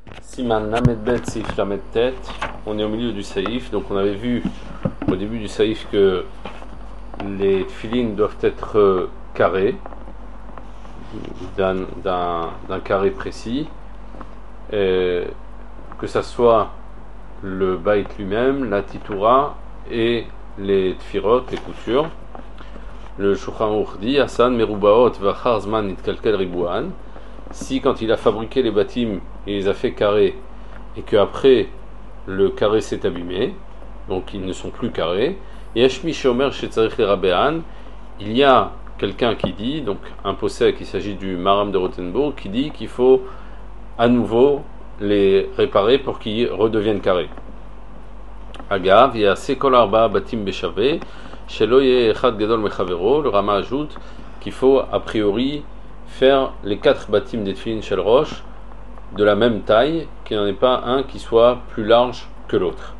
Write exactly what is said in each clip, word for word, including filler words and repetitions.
Siman Lamed Bet Seif Lamed Tet, on est au milieu du Saïf, donc on avait vu au début du Saïf que les tfilines doivent être euh, carrés, d'un, d'un, d'un carré précis, et que ça soit le Baït lui-même, la Titoura et les tfirot, les coutures. Le Shulchan Aruch dit Hassan Merubaot Vachar Zman Nitkalkel Ribuan. Si quand il a fabriqué les bâtiments, il les a fait carrés, et qu'après le carré s'est abîmé, donc ils ne sont plus carrés, Yeshmi Shomer Shetzarich le Rabbehan, il y a quelqu'un qui dit, donc un possèque, il s'agit du Maram de Rothenburg, qui dit qu'il faut à nouveau les réparer pour qu'ils redeviennent carrés. Agav, il y a Sekol Arba Batim Beshave, Shelo Ye Echad Gadol Mechavero, le Rama ajoute qu'il faut a priori faire les quatre bâtiments des Tfilin Shel Rosh de la même taille, qu'il n'y en ait pas un qui soit plus large que l'autre.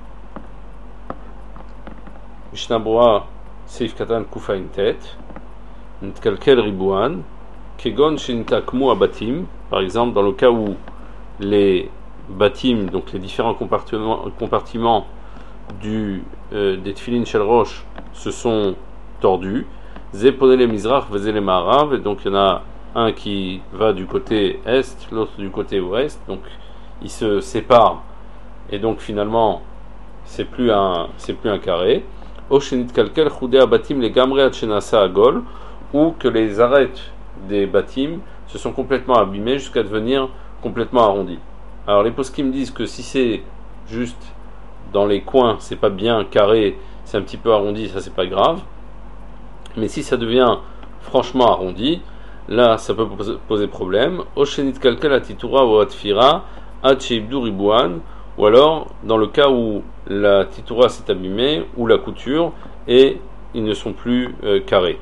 Mishnah Berurah Seif Katan Kufain Tet Nitkalkel Ribuan Kegon Shenitakmu Abatim, par exemple dans le cas où les bâtiments, donc les différents compartiments, compartiments du, euh, des Tfilin Shel Rosh se sont tordus, Zeponele Mizrach Vezele Ma'arav, et donc il y en a un qui va du côté est, l'autre du côté ouest, donc ils se séparent et donc finalement c'est plus un c'est plus un carré. Oshenit kalkel chudei abatim les gamre atchenasa agol, ou que les arêtes des bâtiments se sont complètement abîmés jusqu'à devenir complètement arrondis. Alors les poskim disent que si c'est juste dans les coins, c'est pas bien carré, c'est un petit peu arrondi, ça c'est pas grave. Mais si ça devient franchement arrondi, là, ça peut poser problème. Oshenit kalkel atitura ou atfira atcheibdu ribuan, ou alors dans le cas où la titura s'est abîmée ou la couture et ils ne sont plus euh, carrés.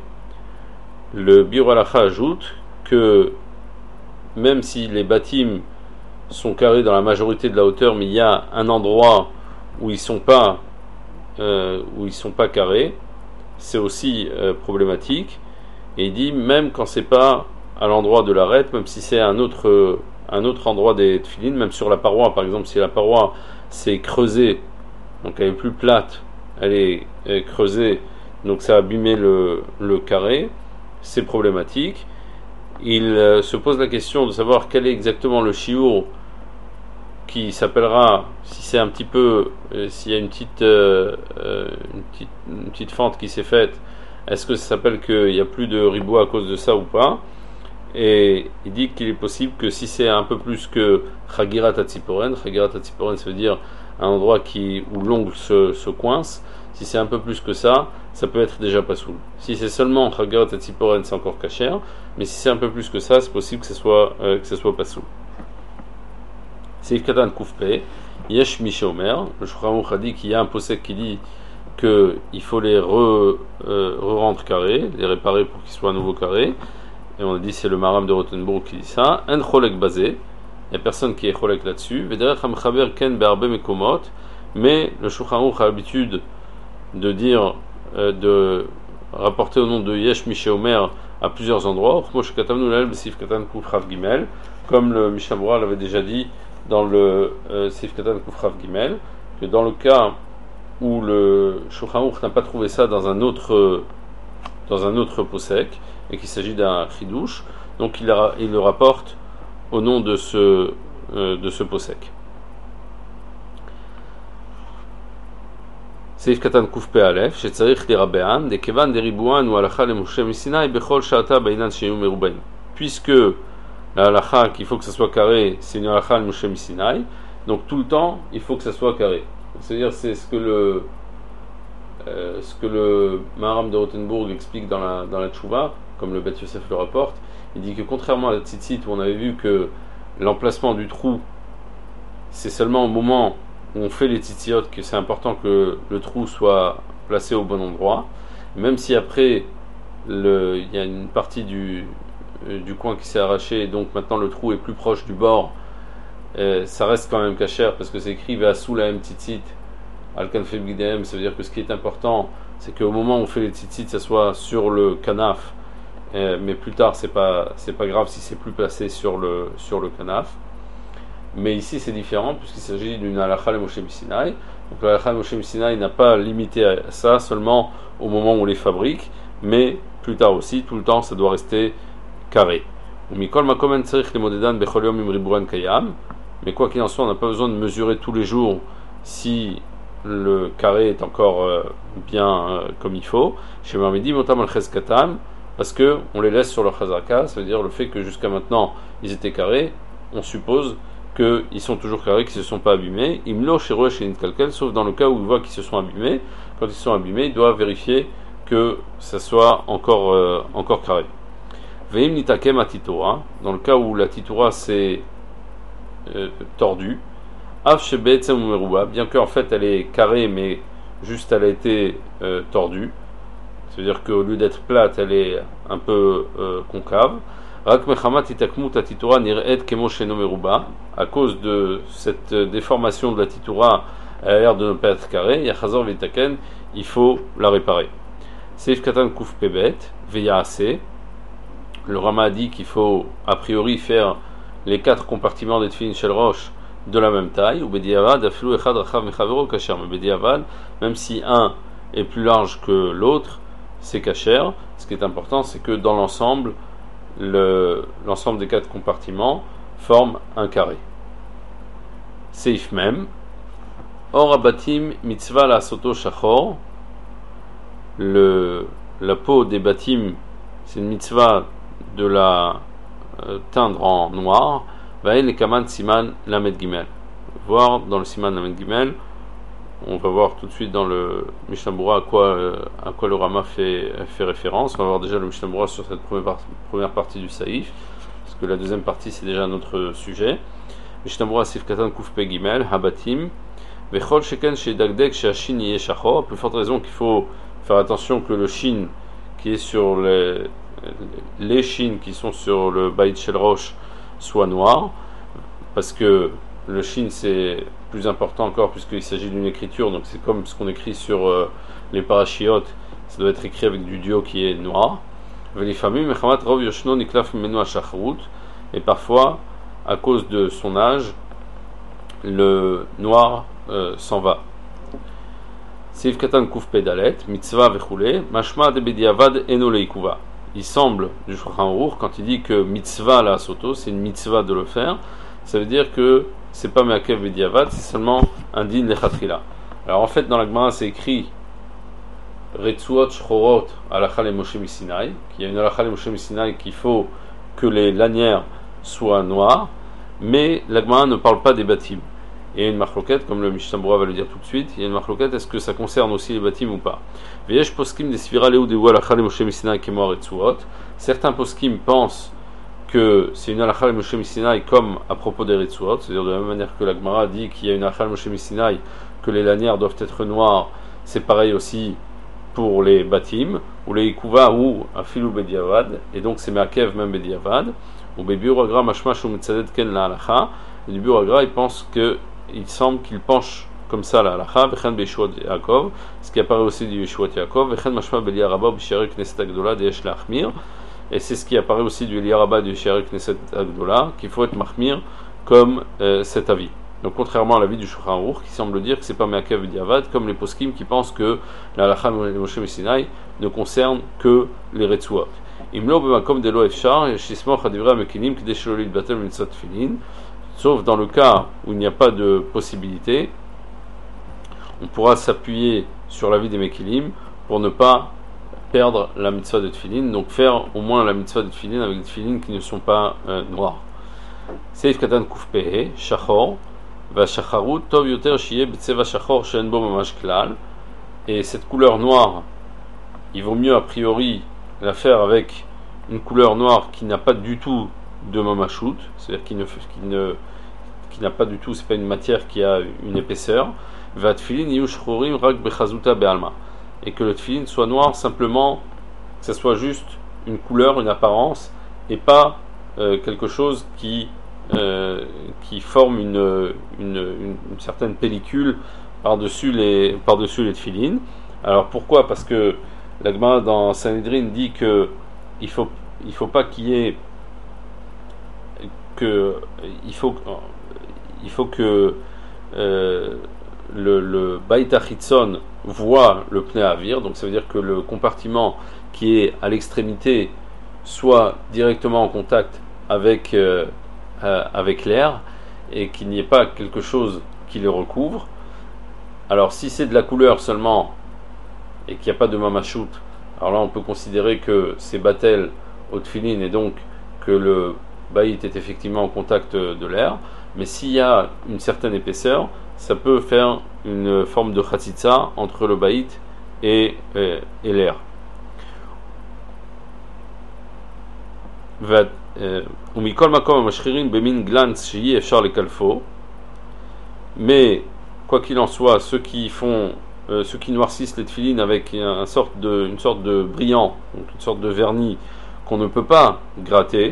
Le Biur Halacha ajoute que même si les bâtiments sont carrés dans la majorité de la hauteur, mais il y a un endroit où ils sont pas euh, où ils sont pas carrés, c'est aussi euh, problématique. Et il dit, même quand c'est pas à l'endroit de l'arête, même si c'est un autre, euh, un autre endroit des tfilines, même sur la paroi, par exemple, si la paroi s'est creusée, donc elle est plus plate, elle est, elle est creusée, donc ça a abîmé le, le carré, c'est problématique. Il euh, se pose la question de savoir quel est exactement le shiur qui s'appellera, si c'est un petit peu, euh, s'il y a une petite, euh, euh, une petite, une petite fente qui s'est faite, est-ce que ça s'appelle qu'il n'y a plus de ribou à cause de ça ou pas? Et il dit qu'il est possible que si c'est un peu plus que Chagirat Hatziporen, Chagirat Hatziporen ça veut dire un endroit qui, où l'ongle se, se coince, si c'est un peu plus que ça, ça peut être déjà pas soul. Si c'est seulement Chagirat Hatziporen, c'est encore kasher, mais si c'est un peu plus que ça, c'est possible que ce soit, euh, que ce soit pas soul. Seif Katan Koufpe, Yesh Mishomer, le Shulchan Aruch a dit qu'il y a un possèque qui dit qu'il faut les re, euh, re-rendre carrés, les réparer pour qu'ils soient à nouveau carrés. Et on a dit c'est le Maram de Rothenburg qui dit ça. Un cholek basé, il n'y a personne qui est cholek là-dessus. Vederech hamchaber ken be'arbe mekomot, mais le Shulchan Aruch a l'habitude de dire, euh, de rapporter au nom de Yesh Mishomer à plusieurs endroits. Comme le Mishnah Berurah l'avait déjà dit dans le euh, Seif Katan Kufrav Gimel, que dans le cas où le Shulchan Aruch n'a pas trouvé ça dans un autre dans un autre posek et qu'il s'agit d'un chidouche, donc il, a, il le rapporte au nom de ce euh, de ce posek. Seif Katan Kuf Pe Alef, Shetzarich li Rabbehan, de Kevan de Ribuan ou Halacha le Moshe Misinai bechol shata bainan sheyu merubaim. Puisque la halacha qu'il faut que ça soit carré, c'est une halacha le Moshe Misinai, donc tout le temps il faut que ça soit carré. C'est-à-dire c'est ce que le euh, ce que le Maharam de Rothenburg explique dans la dans la Tchouva, comme le Beth Yosef le rapporte. Il dit que contrairement à la tzitzit où on avait vu que l'emplacement du trou c'est seulement au moment où on fait les tzitziot que c'est important que le trou soit placé au bon endroit, même si après le, il y a une partie du du coin qui s'est arraché et donc maintenant le trou est plus proche du bord, euh, ça reste quand même kasher parce que c'est écrit Ve'asu lahem tzitzit al kanfei bgideihem. Ça veut dire que ce qui est important c'est qu'au moment où on fait les tzitzit ça soit sur le kanaf, euh, mais plus tard c'est pas c'est pas grave si c'est plus placé sur le sur le kanaf. Mais ici c'est différent puisqu'il s'agit d'une halakha le Moshe Sinai. Donc la halakha le Moshe Sinai n'a pas limité à ça seulement au moment où on les fabrique, mais plus tard aussi, tout le temps ça doit rester carré. Mais quoi qu'il en soit, on n'a pas besoin de mesurer tous les jours si le carré est encore euh, bien euh, comme il faut. Chez Marmidi, Motam al-Cheskatan, parce que on les laisse sur leur chazaka, ça veut dire le fait que jusqu'à maintenant ils étaient carrés, on suppose qu'ils sont toujours carrés, qu'ils ne se sont pas abîmés. Imlo chez Roche et Kalkel, sauf dans le cas où il voit qu'ils se sont abîmés. Quand ils sont abîmés, il doit vérifier que ça soit encore, euh, encore carré. Veim nitakem atitora, dans le cas où la titora s'est euh, tordue. Av shebetsem umeruba, bien qu'en fait elle est carrée, mais juste elle a été euh, tordue. C'est-à-dire qu'au lieu d'être plate, elle est un peu euh, concave. Rak mechamat itakmut atitora nir'et kemo sheno meruba, à cause de cette déformation de la titora, elle a l'air de ne pas être carrée. Yachazor vitaken, il faut la réparer. Seif katan kuf pebet veyaase. Le Rama a dit qu'il faut a priori faire les quatre compartiments des tefilin shel roche de la même taille, ou bediavad afilu echad rachav mechavero kasher, mais bediavad, même si un est plus large que l'autre, c'est kasher. Ce qui est important, c'est que dans l'ensemble, le, l'ensemble des quatre compartiments forme un carré. Seif même, or abatim mitzvah la soto shachor, le la peau des batim, c'est une mitzvah de la euh, teindre en noir. Vaïl le kaman siman lamed gimel. Voir dans le siman lamed gimel, on va voir tout de suite dans le Mishnah Berurah à quoi euh, à quoi le Rama fait fait référence. On va voir déjà le Mishnah Berurah sur cette première partie, première partie du saïf, parce que la deuxième partie c'est déjà un autre sujet. Mishnah Berurah sif katan kuf pe gimel habatim vechol sheken shedagdek she'ashin yeh shachor. Plus forte raison qu'il faut faire attention que le shin qui est sur les les chines qui sont sur le Baït Shel Roche soient noirs, parce que le shin c'est plus important encore puisqu'il s'agit d'une écriture, donc c'est comme ce qu'on écrit sur euh, les parachiotes, ça doit être écrit avec du duo qui est noir. Et parfois, à cause de son âge, le noir euh, s'en va. Seif katan kuf pedalet, mitzvah vechule, mashma de bediavad eno leikuva. Il semble du Shulchan Aruch quand il dit que mitzvah la soto, c'est une mitzvah de le faire, ça veut dire que c'est pas me'akev bediavad, c'est seulement un din lechatrila. Alors en fait dans la Gemara c'est écrit retzuot shchorot halakha le Moshe Sinai, qu'il y a une halakha le Moshe Sinai qu'il faut que les lanières soient noires, mais la Gemara ne parle pas des batim. Et il y a une marloquette, comme le Mishnah Berurah va le dire tout de suite, il y a une marloquette, est-ce que ça concerne aussi les batim ou pas? Certains poskim pensent que c'est une halakha le Moshe Sinai comme à propos des Ritzuot, c'est-à-dire de la même manière que la Gemara dit qu'il y a une halakha le Moshe Sinai, que les lanières doivent être noires, c'est pareil aussi pour les batim, ou les ikuva ou afilu bediavad, et donc c'est me'akev même bediavad, ou bebiur agra mashmash ou mitzadet ken la halakha, et du biur agra il pense que il semble qu'il penche comme ça la halakha, v'chen be'yeshuot Yaakov, ce qui apparaît aussi du Yeshuot Yaakov, v'chen mashma be'liya rabba b'shiarek knesset agdola de'esh la'achmir, et c'est ce qui apparaît aussi du Eliya Rabba du Shiarek Knesset Agdola, qu'il faut être mahmir comme euh, cet avis. Donc contrairement à l'avis du Shulchan Aruch, qui semble dire que c'est pas me'akev b'diavad, comme les poskim qui pensent que la halakha Moshe Sinai ne concerne que les Retzuot. Imlo b'makom de lo efshar shismoch hadivra mekinim k'dei shelo litbatel mitzvot tefillin. Sauf dans le cas où il n'y a pas de possibilité, on pourra s'appuyer sur l'avis des Mekilim pour ne pas perdre la mitzvah de tefillin, donc faire au moins la mitzvah de tefillin avec des tefillin qui ne sont pas euh, noirs. Seif katan kuf pehe, shachor, va shacharut, tov yoter shiye b'tseva shachor shen bo mamash klal, et cette couleur noire, il vaut mieux a priori la faire avec une couleur noire qui n'a pas du tout de mamashut, c'est-à-dire qui ne, qui ne qui n'a pas du tout, c'est pas une matière qui a une épaisseur, va tefillin yushchorim rak bechazuta be'alma, et que le tefillin soit noir simplement, que ce soit juste une couleur, une apparence, et pas euh, quelque chose qui euh, qui forme une, une, une, une certaine pellicule par-dessus les par-dessus les tefillin. Alors pourquoi? Parce que la Gemara dans Sanhedrin dit que il faut il faut pas qu'il y ait que il faut il faut que euh, le, le Bait HaChitzon voit le pneu avir, donc ça veut dire que le compartiment qui est à l'extrémité soit directement en contact avec, euh, euh, avec l'air et qu'il n'y ait pas quelque chose qui le recouvre. Alors si c'est de la couleur seulement et qu'il n'y a pas de mamachout, alors là on peut considérer que c'est batel au tfilin et donc que le baït est effectivement en contact de l'air, mais s'il y a une certaine épaisseur, ça peut faire une forme de chatzitza entre le baït et, et, et l'air. Mais quoi qu'il en soit, ceux qui font, euh, ceux qui noircissent les tefilines avec un, un sorte de, une sorte de brillant, donc une sorte de vernis qu'on ne peut pas gratter,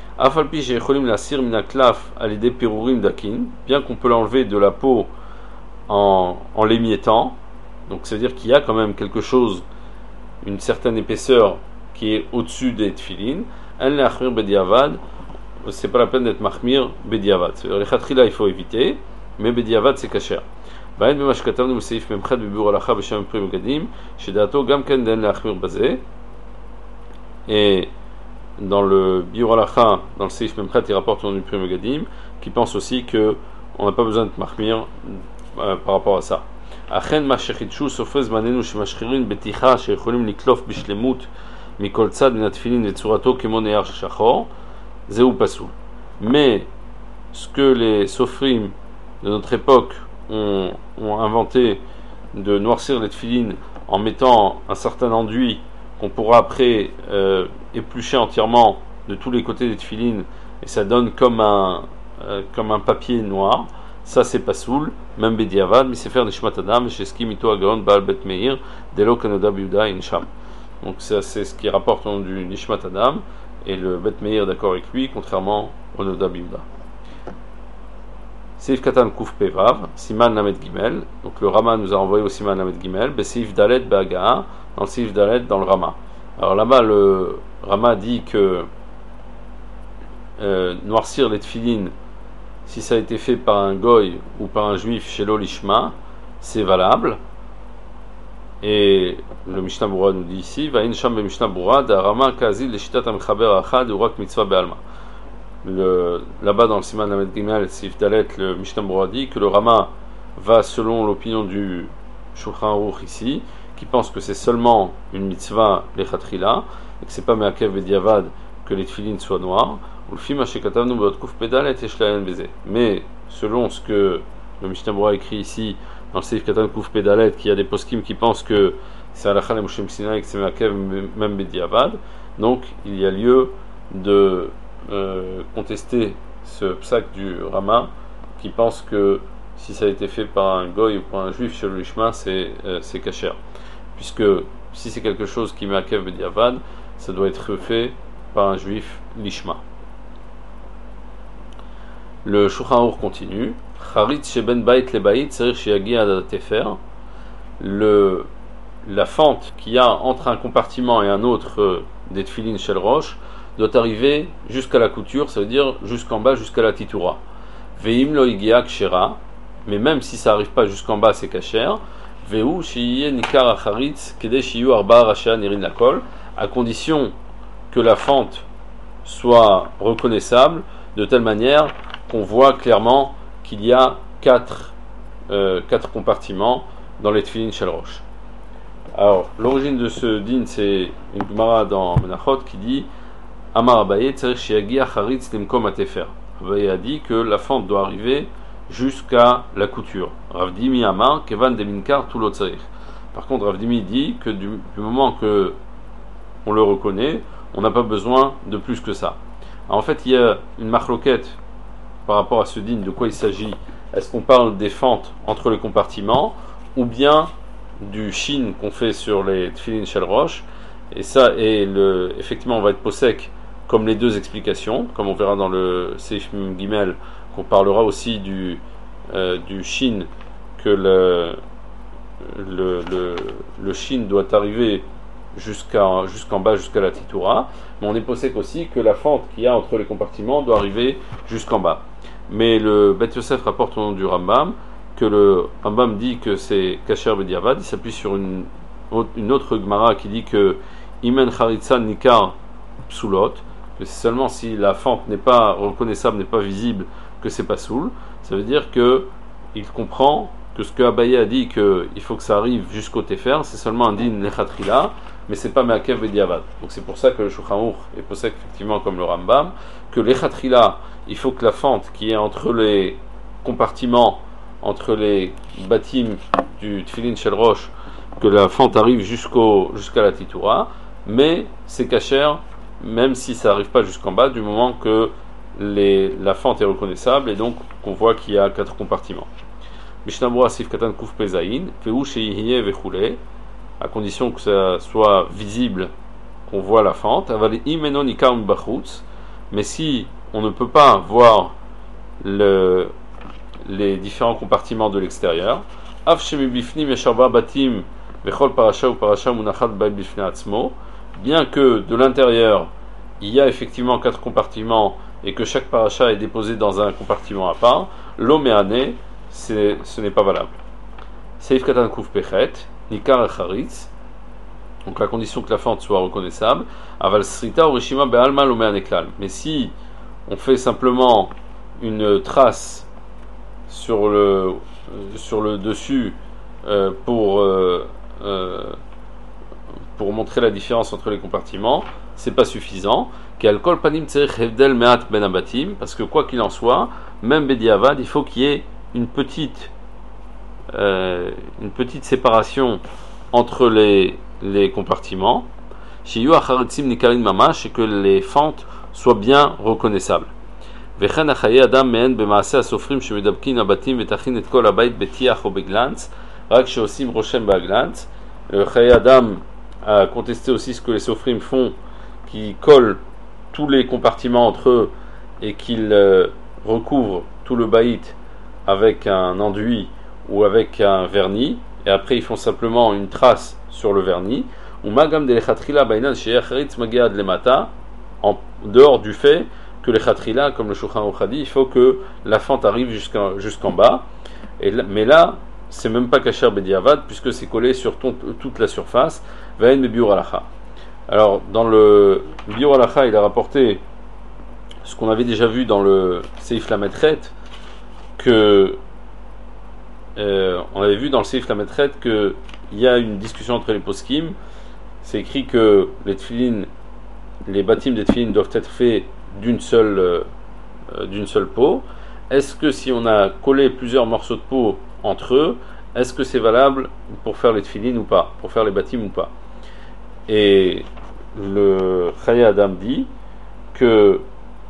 bien qu'on peut l'enlever de la peau en, en l'émiettant, donc ça veut dire qu'il y a quand même quelque chose, une certaine épaisseur qui est au-dessus des tefilines. C'est pas la peine d'être mahmir bediavad. Les khatrila il faut éviter, mais bediavad c'est kasher. Et dans le biur halacha, dans le seif memchat, il rapporte au nom du Pri Megadim, qui pense aussi que on n'a pas besoin de mahmir euh, par rapport à ça. Achen ma shechidshu sofez manenu shemashchirin beticha shecholim liklof bishlemut mikol tzad min atfilin vetzurato kemo neyar shachor zeu pasul. Mais ce que les sofrim de notre époque ont, ont inventé de noircir les tefilines en mettant un certain enduit qu'on pourra après euh, éplucher entièrement de tous les côtés des tefilines et ça donne comme un, euh, comme un papier noir, ça c'est pas soul, même bediavad, mais c'est faire des shmat adam, chez ski mito agaon baal bet meir, delo kanoda biuda insham. Donc ça c'est ce qui rapporte au nom du nishmat adam, et le bet meir d'accord avec lui, contrairement au noda biuda. Seif katan kuf pevav, siman lamed gimel, donc le Rama nous a envoyé au siman lamed gimel, beseif dalet bagaa, dans le Seif dalet dans le Rama. Alors là-bas le Rama dit que euh, noircir les tefilines, si ça a été fait par un goy ou par un juif chez l'olishma, c'est valable. Et le Mishnah Bura nous dit ici, Va'in sham be Mishnah Bura, da Rama kazil leshitat amchaber achad urak mitzvah be'alma. Là-bas dans le Siman Lamed Gimel, Sif Dalet, le Mishnah Bura dit que le Rama va selon l'opinion du Shulchan Aruch ici, qui pense que c'est seulement une mitzvah lechatrila, et que c'est pas me'akev bediavad que les tefilines soient noirs. Mais selon ce que le Mishnah Bura écrit ici dans le Seif Katan Kuf Pedalet, qu'il y a des poskim qui pensent que c'est halakha le Moshe Sinai et que c'est me'akev même bediavad, donc il y a lieu de euh, contester ce psak du Rama qui pense que si ça a été fait par un goy ou par un juif chez le lishma, c'est euh, c'est kasher, puisque si c'est quelque chose qui me'akev bediavad, ça doit être fait par un juif lishma. Le Shulchan Aruch continue. Charitz sheben bait le bait tzarich sheyagi ad tefer. Le la fente qu'il y a entre un compartiment et un autre euh, des tefilin shel rosh doit arriver jusqu'à la couture, ça veut dire jusqu'en bas, jusqu'à la titoura. Veim lo igia kshera, mais même si ça arrive pas jusqu'en bas, c'est kasher. Veu shiye nikar acharitz kede shiyu arba rasha nirin lakol, à condition que la fente soit reconnaissable de telle manière qu'on voit clairement qu'il y a quatre, euh, quatre compartiments dans les tefilin shel rosh. Alors, l'origine de ce din, c'est une Gemara dans Menachot qui dit Amar Abaye tzarich sheyagi acharitz limkom atefer. Abaye a dit que la fente doit arriver jusqu'à la couture. Rav Dimi Amar kevan deminkar tout lo tzarich. Par contre, Rav Dimi dit que du, du moment que on le reconnaît, on n'a pas besoin de plus que ça. Alors, en fait, il y a une marloquette par rapport à ce din, de quoi il s'agit. Est-ce qu'on parle des fentes entre les compartiments ou bien du shin qu'on fait sur les tefilin shel rosh? Et ça, et le, effectivement, on va être possèque comme les deux explications, comme on verra dans le Seif Gimel, qu'on parlera aussi du, euh, du shin, que le, le, le, le shin doit arriver jusqu'à, jusqu'en bas, jusqu'à la titoura, mais on est possèque aussi que la fente qu'il y a entre les compartiments doit arriver jusqu'en bas. mais le Bet Yosef rapporte au nom du Rambam que le Rambam dit que c'est Kasher Bediavad. Il s'appuie sur une, une autre Gemara qui dit que Imen Charitza Nikar Psulot, que c'est seulement si la fente n'est pas reconnaissable, n'est pas visible, que c'est pas soul. Ça veut dire que il comprend que ce que Abaye a dit qu'il faut que ça arrive jusqu'au Tefer, c'est seulement un din lechatrila, mais c'est pas Meakev Bediavad. Donc c'est pour ça que le Shulchan Aruch est possède effectivement comme le Rambam, que lechatrila, il faut que la fente qui est entre les compartiments, entre les batim du Tfilin Shel Rosh, que la fente arrive jusqu'au, jusqu'à la Titoura, mais c'est kasher, même si ça n'arrive pas jusqu'en bas, du moment que les, la fente est reconnaissable et donc qu'on voit qu'il y a quatre compartiments. Mishnah Sif Katan Kuf Pezaïn, Feu Sheihiye Vechule, à condition que ça soit visible, qu'on voit la fente. Aval Imeno Nikam Bachutz, mais si on ne peut pas voir le, les différents compartiments de l'extérieur, Av Shemi Bifnim Yesharba Batim Vechol Parasha ou Parasha Munachat Ba Bifne Atzmo, bien que de l'intérieur il y a effectivement quatre compartiments et que chaque paracha est déposé dans un compartiment à part, l'oméané, ce n'est pas valable. Seif Katan Kuf Pechet, Nikar Charitz, donc la condition que la fente soit reconnaissable, Aval Srita ou Rishima Be'alma l'oméané Klal. Mais si on fait simplement une trace sur le, sur le dessus euh, pour, euh, euh, pour montrer la différence entre les compartiments, c'est pas suffisant. Parce que quoi qu'il en soit, même Bediavad, il faut qu'il y ait une petite, euh, une petite séparation entre les, les compartiments, et que les fentes soient bien reconnaissables. Le Chaye Adam a contesté aussi ce que les Sofrim font, qui collent tous les compartiments entre eux et qu'ils euh, recouvrent tout le baït avec un enduit ou avec un vernis, et après ils font simplement une trace sur le vernis. Ou magam de lechatrila bainan sheyacharitz magiad lemata, en dehors du fait que les chatrila, comme le Shulchan Aruch a dit, il faut que la fente arrive jusqu'en, jusqu'en bas. Et là, mais là, c'est même pas kasher bediavad puisque c'est collé sur ton, toute la surface. Vaen bebiur alacha. Alors, dans le Biur Halacha, il a rapporté ce qu'on avait déjà vu dans le Seif Lametret, que euh, on avait vu dans le Seif Lametret qu'il y a une discussion entre les poskim. C'est écrit que les tefilin, les bâtiments des tefilin doivent être faits d'une seule, euh, d'une seule peau. Est-ce que si on a collé plusieurs morceaux de peau entre eux, est-ce que c'est valable pour faire les tefilin ou pas, pour faire les bâtiments ou pas? Et le Chaye Adam dit que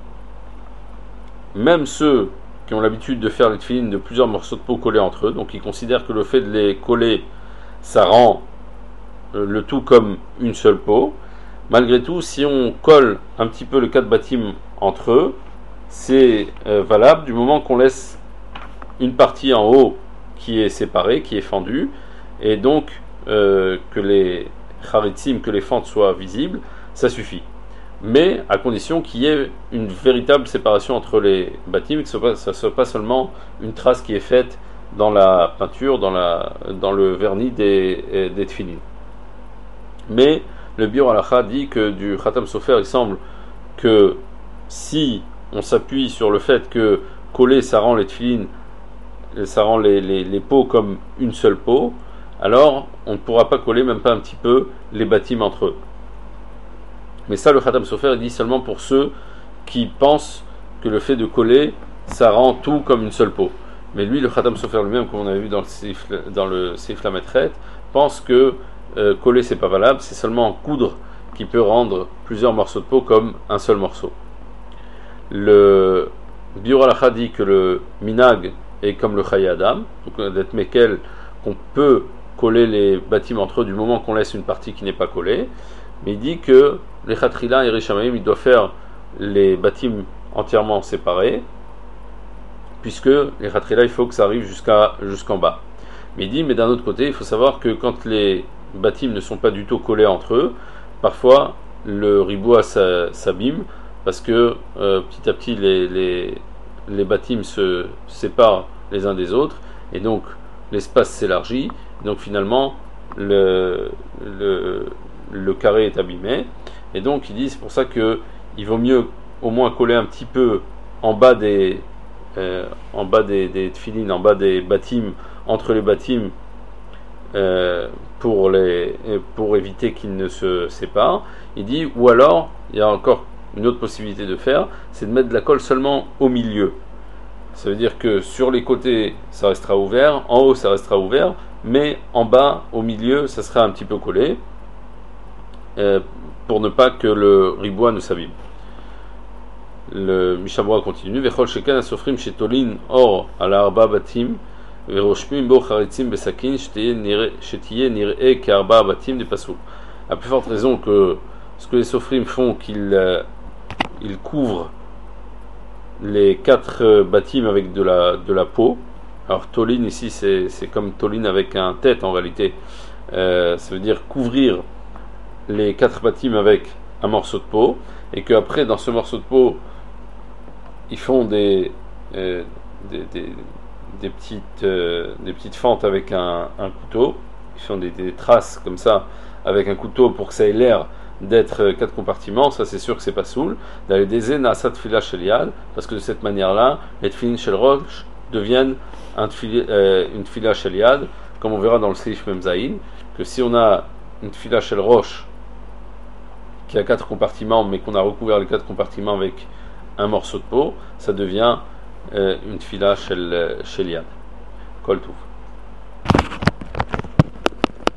même ceux qui ont l'habitude de faire les tefilin de plusieurs morceaux de peau collés entre eux, donc ils considèrent que le fait de les coller, ça rend le tout comme une seule peau. Malgré tout, si on colle un petit peu le quatre bâtiments entre eux, c'est euh, valable du moment qu'on laisse une partie en haut qui est séparée, qui est fendue, et donc euh, que les charitzim, que les fentes soient visibles, ça suffit. Mais à condition qu'il y ait une véritable séparation entre les bâtiments, que ce ne soit pas seulement une trace qui est faite dans la peinture, dans, la, dans le vernis des, des tefilin. Mais le Biur Halacha dit que du Khatam Sofer, il semble que si on s'appuie sur le fait que coller ça rend les tefilin, ça rend les, les, les peaux comme une seule peau, alors on ne pourra pas coller même pas un petit peu les bâtiments entre eux. Mais ça, le Khatam Sofer dit seulement pour ceux qui pensent que le fait de coller, ça rend tout comme une seule peau. Mais lui, le Khatam Sofer lui-même, comme on avait vu dans le Seif, dans le Seif Lametret, pense que euh, coller c'est pas valable, c'est seulement coudre qui peut rendre plusieurs morceaux de peau comme un seul morceau. Le Biur Halacha dit que le minag est comme le Chaye Adam, donc d'être mekel, qu'on peut coller les bâtiments entre eux du moment qu'on laisse une partie qui n'est pas collée. Mais il dit que les Chatrila et Rishamayim, il doit faire les bâtiments entièrement séparés, puisque les Chatrila, il faut que ça arrive jusqu'à, jusqu'en bas. Mais il dit, mais d'un autre côté, il faut savoir que quand les bâtiments ne sont pas du tout collés entre eux, parfois le riboua s'abîme, parce que euh, petit à petit les, les, les bâtiments se séparent les uns des autres, et donc l'espace s'élargit, donc finalement le, le, le carré est abîmé, et donc il dit c'est pour ça qu'il vaut mieux au moins coller un petit peu en bas des euh, en bas des, des tfilines, en bas des bâtiments, entre les bâtiments, euh, pour, les, pour éviter qu'ils ne se séparent. Il dit, ou alors, il y a encore une autre possibilité de faire, c'est de mettre de la colle seulement au milieu. Ça veut dire que sur les côtés, ça restera ouvert, en haut, ça restera ouvert, mais en bas, au milieu, ça sera un petit peu collé, euh, pour ne pas que le riboua ne s'abîme. Le Mishabura continue, Vechol shekan asofrim shetolin or ala arba batim veroshmim bo charitzim besakin shetiye nir'e ke'arba batim de pasoul. À plus forte raison que ce que les sofrim font, qu'ils euh, ils couvrent les quatre euh, bâtiments avec de la, de la peau. Alors tolin ici c'est, c'est comme tolin avec un tête en réalité, euh, ça veut dire couvrir les quatre bâtiments avec un morceau de peau, et qu'après dans ce morceau de peau ils font des, euh, des, des, des, petites, euh, des petites fentes avec un, un couteau, ils font des, des traces comme ça avec un couteau pour que ça ait l'air d'être quatre compartiments. Ça c'est sûr que c'est pas soul. D'aller des nasa tfila shel yad, parce que de cette manière-là, les tfilin shel rosh deviennent un tfila, euh, une tfila shel yad, comme on verra dans le seif memzaïn, que si on a une tfila shel rosh qui a quatre compartiments, mais qu'on a recouvert les quatre compartiments avec un morceau de peau, ça devient euh, une tfila shel, shel yad. Kol touv.